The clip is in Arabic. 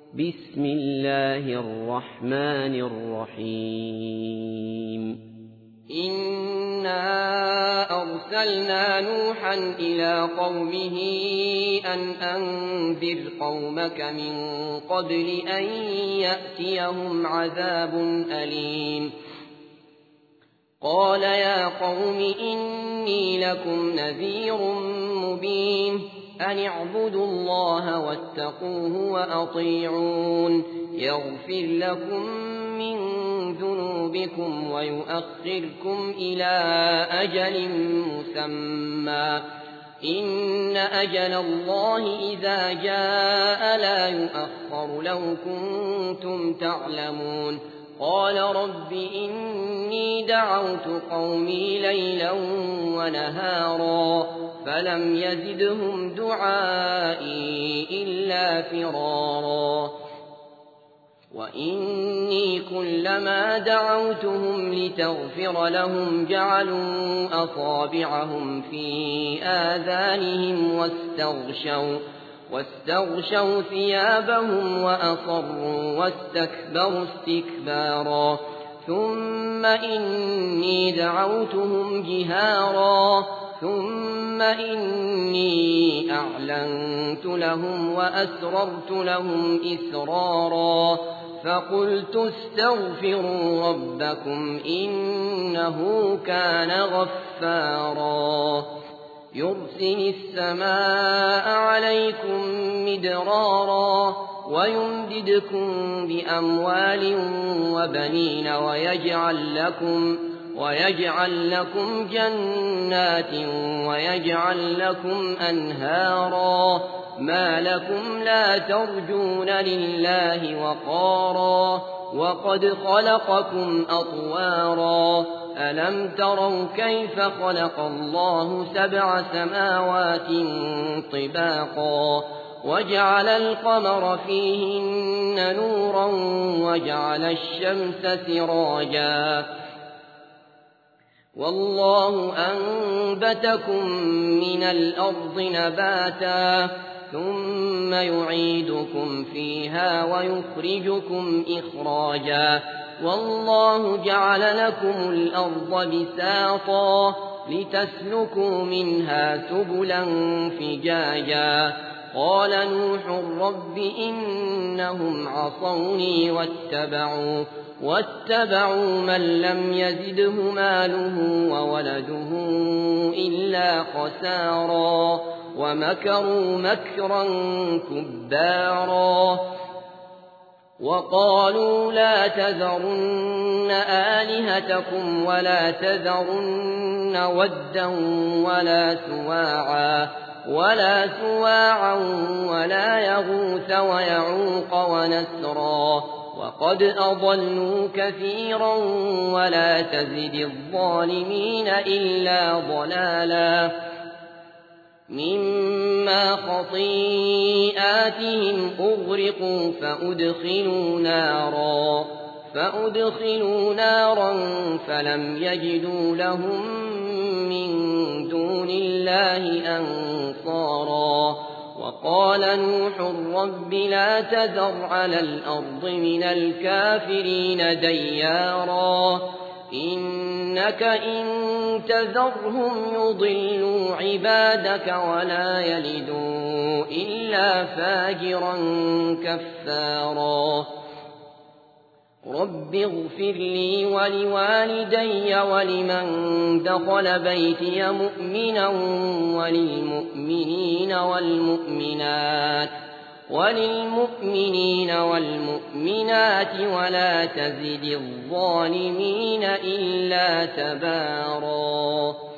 بسم الله الرحمن الرحيم إنا أرسلنا نوحا إلى قومه أن أنذر قومك من قبل أن يأتيهم عذاب أليم قال يا قوم إني لكم نذير مبين أن اعبدوا الله واتقوه وأطيعون يغفر لكم من ذنوبكم ويؤخركم إلى أجل مسمى إن أجل الله إذا جاء لا يؤخر لو كنتم تعلمون قال رب إني دعوت قومي ليلا ونهارا فلم يزدهم دعائي إلا فرارا وإني كلما دعوتهم لتغفر لهم جعلوا أصابعهم في آذانهم واستغشوا ثيابهم وأصروا واستكبروا استكبارا ثم إني دعوتهم جهارا ثم إني أعلنت لهم وأسررت لهم إسرارا فقلت استغفروا ربكم إنه كان غفارا يرسل السماء عليكم مدرارا ويمددكم بأموال وبنين ويجعل لكم جنات ويجعل لكم أنهارا ما لكم لا ترجون لله وقارا وقد خلقكم أطوارا ألم تروا كيف خلق الله 7 سماوات طباقا وجعل القمر فيهن نورا وجعل الشمس سراجا والله أنبتكم من الأرض نباتا ثم يعيدكم فيها ويخرجكم إخراجا والله جعل لكم الأرض بساطا لتسلكوا منها سبلا فجاجا قال نوح رب إنهم عصوني واتبعوا من لم يزده ماله وولده إلا خسارا ومكروا مكرا كبارا وقالوا لا تذرن آلهتكم ولا تذرن ودا ولا سواعا ولا يغوث ويعوق ونسرا وقد أضلوا كثيرا ولا تزد الظالمين إلا ضلالا مما خطيئاتهم أغرقوا فأدخلوا نارا فلم يجدوا لهم من دون الله أنصارا وقال نوح رب لا تذر على الأرض من الكافرين ديارا إنك إن تذرهم يضلوا عبادك ولا يلدوا إلا فاجرا كفارا رب اغفر لي ولوالدي ولمن دخل بيتي مؤمنا وللمؤمنين والمؤمنات ولا تزد الظالمين إلا تبارا